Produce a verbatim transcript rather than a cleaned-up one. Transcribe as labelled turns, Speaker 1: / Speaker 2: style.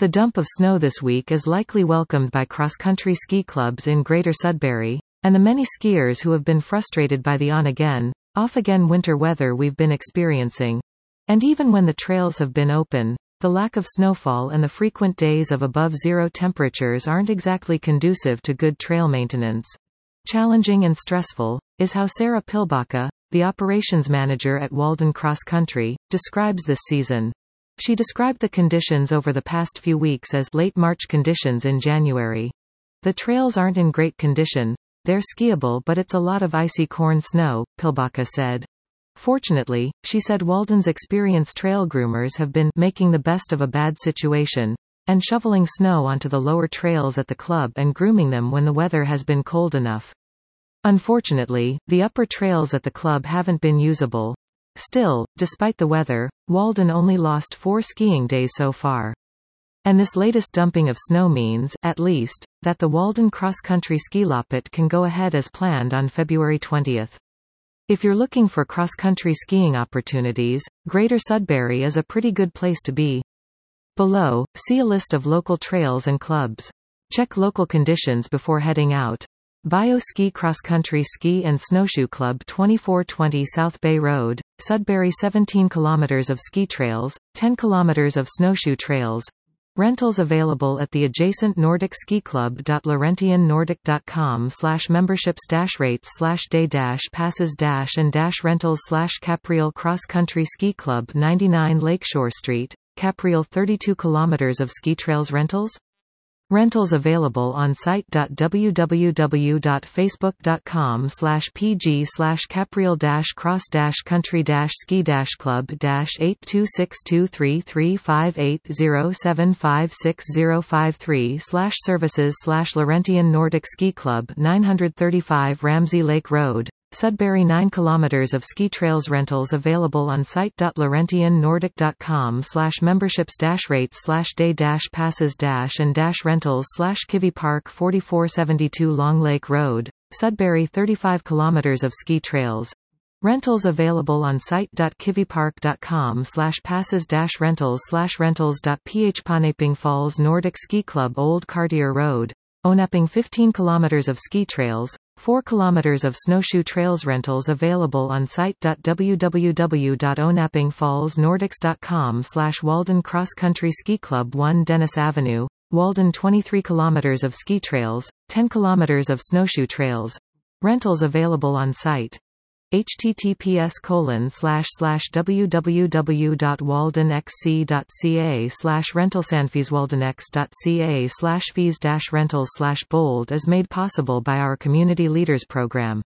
Speaker 1: The dump of snow this week is likely welcomed by cross-country ski clubs in Greater Sudbury, and the many skiers who have been frustrated by the on-again, off-again winter weather we've been experiencing. And even when the trails have been open, the lack of snowfall and the frequent days of above-zero temperatures aren't exactly conducive to good trail maintenance. Challenging and stressful, is how Sarah Pilbaka, the operations manager at Walden Cross Country, describes this season. She described the conditions over the past few weeks as late March conditions in January. The trails aren't in great condition. They're skiable, but it's a lot of icy corn snow, Pilbaka said. Fortunately, she said Walden's experienced trail groomers have been making the best of a bad situation, and shoveling snow onto the lower trails at the club and grooming them when the weather has been cold enough. Unfortunately, the upper trails at the club haven't been usable. Still, despite the weather, Walden only lost four skiing days so far. And this latest dumping of snow means, at least, that the Walden Cross Country Ski Loppet can go ahead as planned on February twentieth. If you're looking for cross-country skiing opportunities, Greater Sudbury is a pretty good place to be. Below, see a list of local trails and clubs. Check local conditions before heading out. Bio Ski Cross Country Ski and Snowshoe Club twenty-four twenty South Bay Road, Sudbury seventeen kilometers of ski trails, ten kilometers of snowshoe trails. Rentals available at the adjacent Nordic Ski Club. Laurentian Nordic dot com slash memberships dash rates slash day dash passes dash and dash rentals slash Capriel Cross Country Ski Club ninety-nine Lakeshore Street, Capriel thirty-two kilometers of ski trails rentals. Rentals available on site. w w w dot facebook dot com slash p g slash capriel dash cross dash country dash ski dash club dash eight two six two three three five eight zero seven five six zero five three slash services slash Laurentian Nordic Ski Club nine thirty-five Ramsey Lake Road, Sudbury nine kilometers of ski trails rentals available on site. Laurentian Nordic dot com slash memberships dash rates slash day dash passes dash and dash rentals slash Kivy Park forty-four seventy-two Long Lake Road, Sudbury thirty-five kilometers of ski trails. Rentals available on site. kivy park dot com slash passes dash rentals slash rentals. Phpanaping Falls Nordic Ski Club Old Cartier Road, Onaping fifteen kilometers of ski trails, four kilometers of snowshoe trails rentals available on site. w w w dot onaping falls nordics dot com slash Walden Cross Country Ski Club one Dennis Avenue, Walden twenty-three kilometers of ski trails, ten kilometers of snowshoe trails. Rentals available on site. https colon slash slash www dot waldenxc dot ca slash rentalsanfeeswaldenx dot ca slash fees dash rentals slash bold is made possible by our Community Leaders Program.